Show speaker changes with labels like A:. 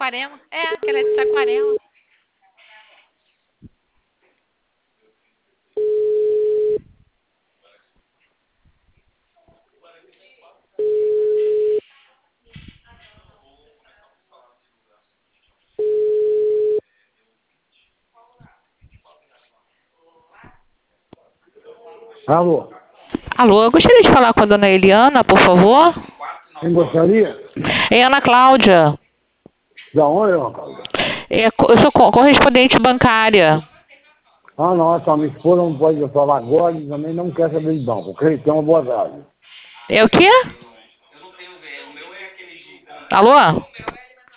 A: Saquarema. É, aquele é de Saquarema.
B: Alô,
A: Alô, eu gostaria de falar com a dona Eliana, por favor.
B: quem gostaria?
A: É Ana Cláudia.
B: Da onde, Ana Cláudia?
A: Eu sou correspondente bancária.
B: Ah, nossa, a minha esposa não pode falar agora e também não quer saber de banco, ok? Então, boa tarde.
A: É o quê? Alô?